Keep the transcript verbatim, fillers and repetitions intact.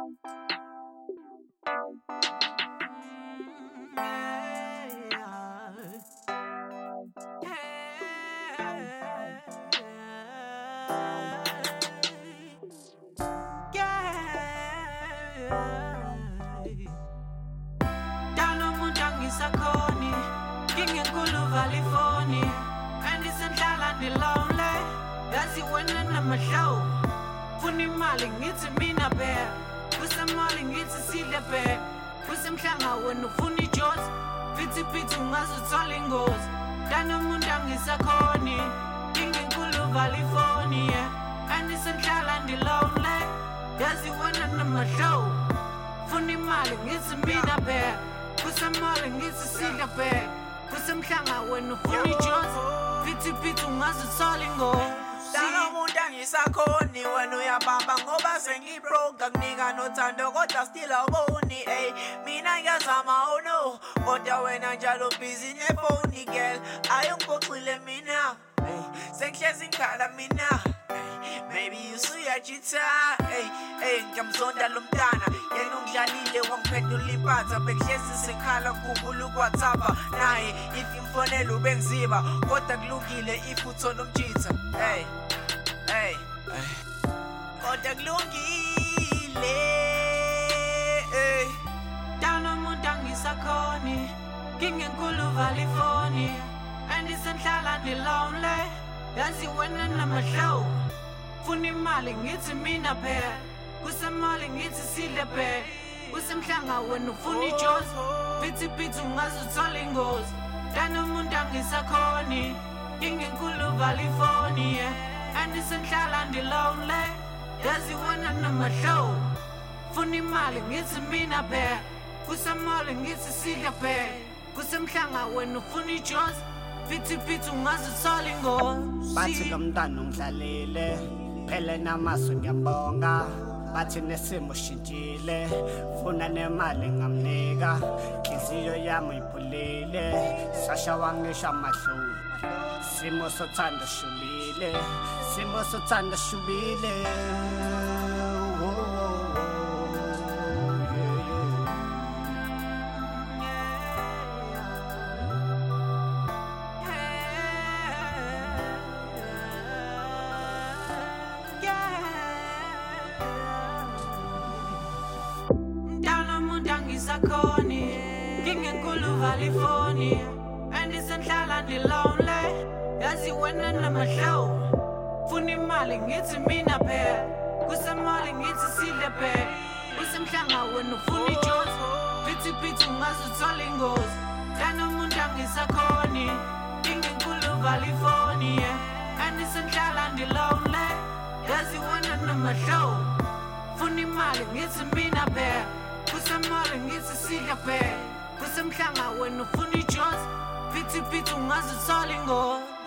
Sakhoni, ngingenkulu valifoni, andisenhlala ndilonle, yazi wena namahlow, funa imali ngithi mina bheka, kusemali ngithi sidle bheka, kusemhlanga wena ufuna ijozi, phithi phithi ungazuthola ingozi, danomuntu angisakhoni, ngingenkulu valifoni, andisenhlala ndilonle, yazi wena namahlow, funa imali ngithi mina bheka, kusemali ngithi sidle bheka, kusemhlanga wena ufuna ijozi, phithi phithi ungazuthola ingozi. Danomuntu angisakhoni wena uyabamba ngoba sengibroke akunika nothando kodwa still awuboni ey mina ngiyazama oh no kodwa wena njalo busy nefoni girl ayungiphoxile mina ey sengihlezi ngikhala mina ey maybe usuyajitha ey ey ngiyamzonda lo mntana yena ungidlalile wangiphendula impatha bekuhlezi sikhala kukhumbula ukwathatha naye if imfonela ubengiziba kodwa kulungile if uthola umjitha ey ey kodwa kulungile ey danomuntu angisakhoni ngingenkulu valifoni andisenhlala ndilonle yazi wena namahlow funa imali ngithi mina phela kusemali ngithi sidle phela kusemhlanga wena ufuna ijozi phithi phithi ungazuthola ingozi danomuntu angisakhoni ngingenkulu valifoni andisenhlala ndilonle yazi wena namahlow funa imali ngithi mina phela kusemali ngithi sidle phela kusemhlanga wena ufuna ijozi phithi phithi ungazuthola ingozi. Bathi lo mntana ungidlalile phela namasu ngiyambonga bathi nesimo shintshile funa nemali ngamnika inhliziyo yami iphulile sasha wangisha amahlo simo sothanda shubile simo sothanda shubile Sakhoni, ngingenkulu valifoni, andisenhlala ndilonle, yazi wena namahlow, funa imali ngithi mina phela, kusemali ngithi sidle phela, kusemhlanga wena ufuna ijozi, phithi phithi ungazuthola ingozi, danomuntu angisakhoni, ngingenkulu valifoni, andisenhlala ndilonle, yazi wena namahlow, funa imali ngithi mina phela, kusemali ngithi sidle phela kusemhlanga wena ufuna ijozi phithi phithi ungazuthola ingozi.